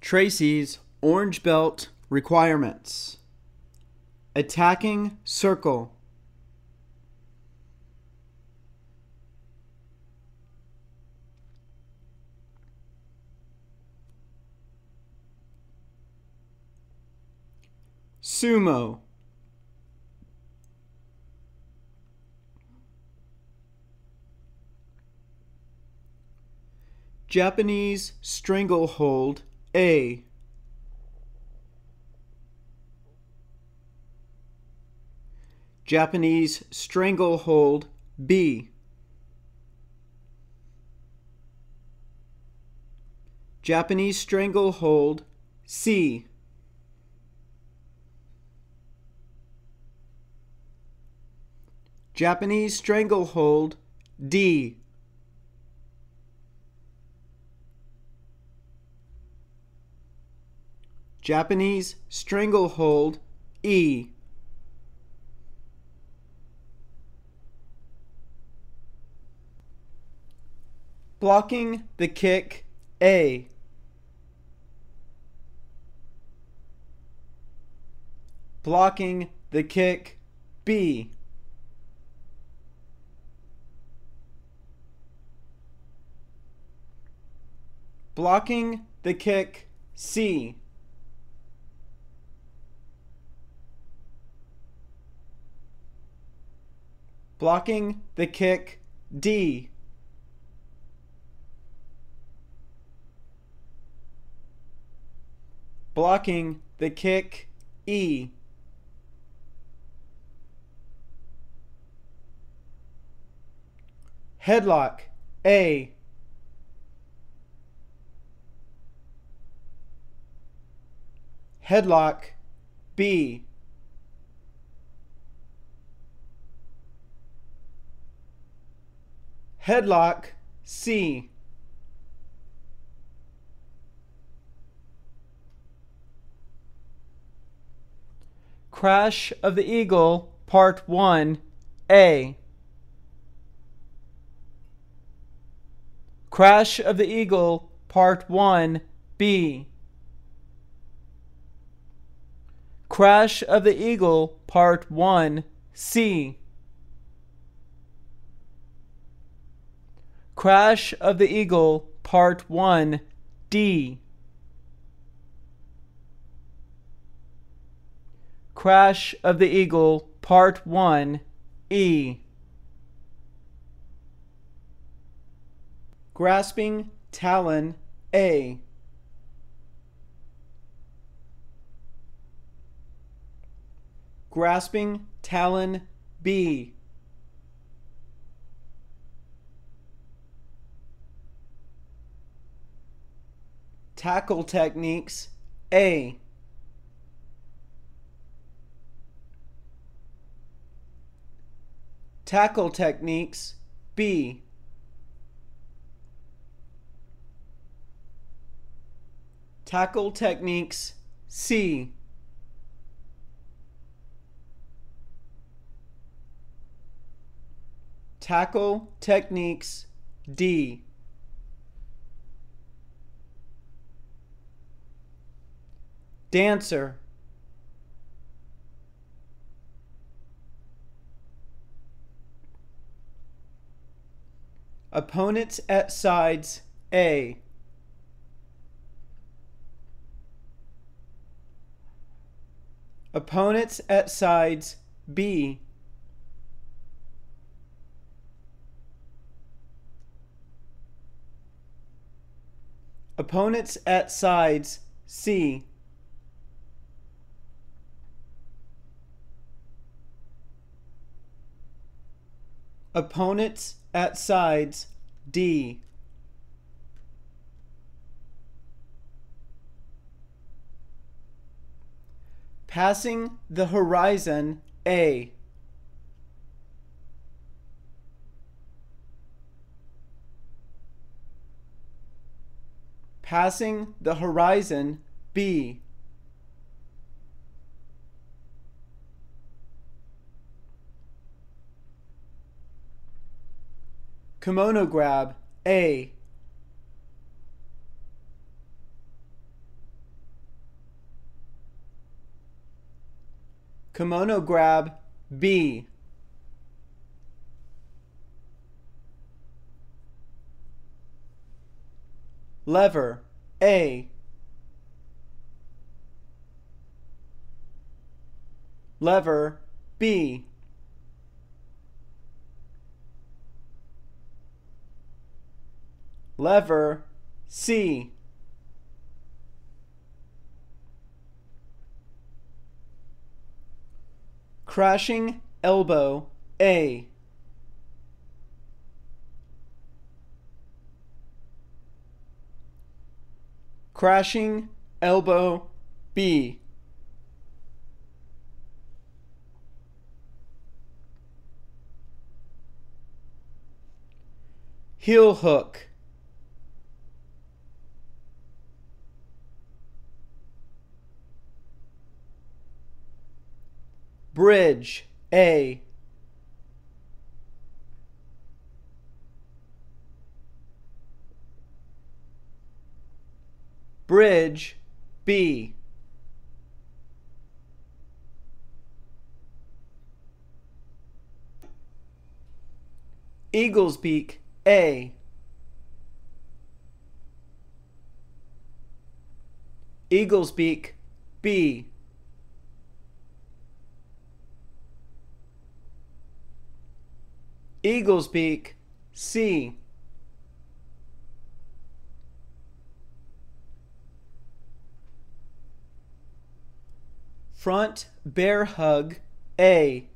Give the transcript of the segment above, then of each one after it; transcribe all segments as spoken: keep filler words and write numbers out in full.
Tracy's Orange Belt requirements. Attacking circle. Sumo. Japanese stranglehold A. Japanese stranglehold B. Japanese stranglehold C. Japanese stranglehold D. Japanese stranglehold E. Blocking the kick A. Blocking the kick B. Blocking the kick C. Blocking the kick D. Blocking the kick E. Headlock A. Headlock B. Headlock C. Crash of the Eagle Part one A. Crash of the Eagle Part one B. Crash of the Eagle Part one C. Crash of the Eagle Part one D. Crash of the Eagle Part one E. Grasping Talon A. Grasping Talon B. Tackle Techniques A. Tackle Techniques B. Tackle Techniques C. Tackle Techniques D. Dancer. Opponents at sides A. Opponents at sides B. Opponents at sides C. Opponents at sides D. Passing the horizon A. Passing the horizon B. Kimono grab A. Kimono grab B. Lever A. Lever B. Lever C. Crashing elbow A. Crashing elbow B. Heel hook. Bridge A. Bridge B. Eagle's beak A. Eagle's beak B. Eagle's beak C. Front bear hug A.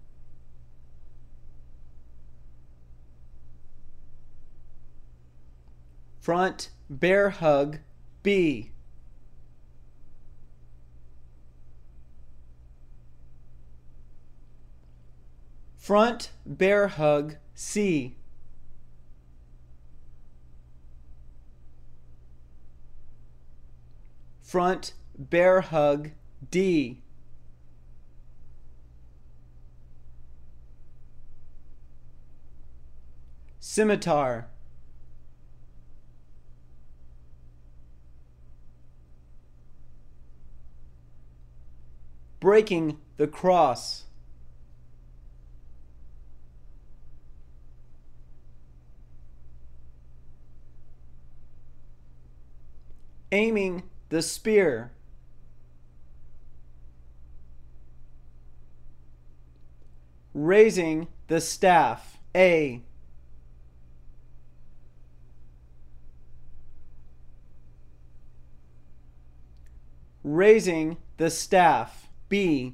Front bear hug B. Front bear hug C. Front bear hug D. Scimitar. Breaking the cross. Aiming the spear. Raising the staff A. Raising the staff B.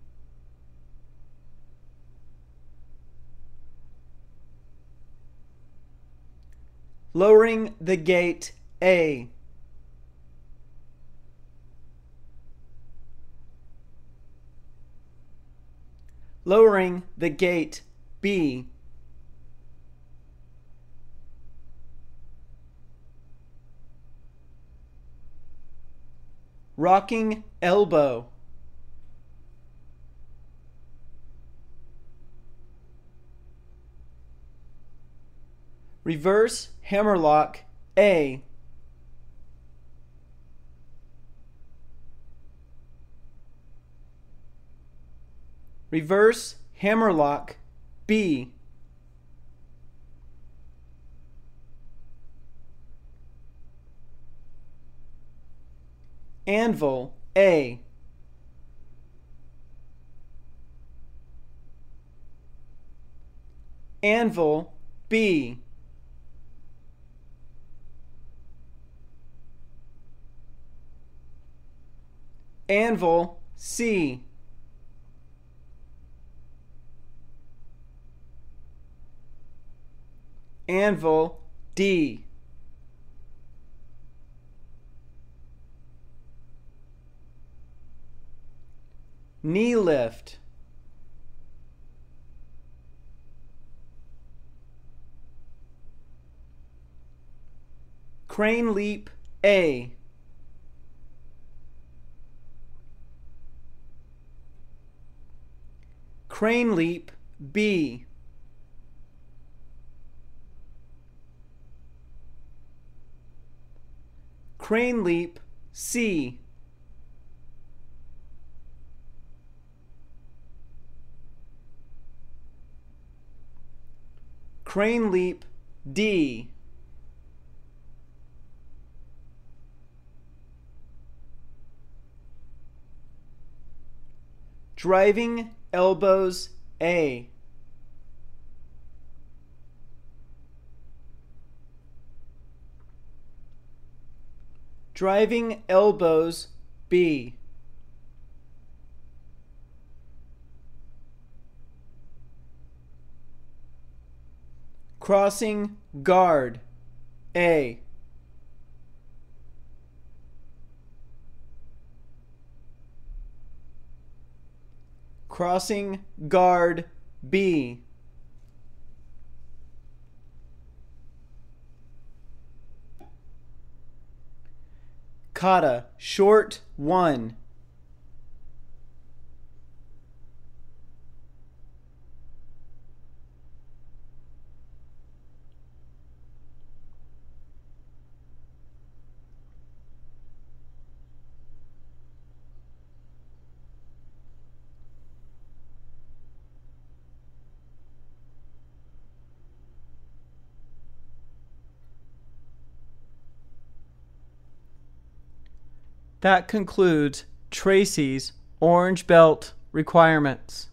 Lowering the gate A. Lowering the gate B. Rocking elbow. Reverse hammerlock A. Reverse hammerlock B. Anvil A. Anvil B. Anvil C. Anvil D. Knee lift. Crane leap A. Crane leap B. Crane leap C. Crane leap D. Driving elbows A. Driving elbows B. Crossing guard A. Crossing guard B. Kata short one. That concludes Tracy's orange belt requirements.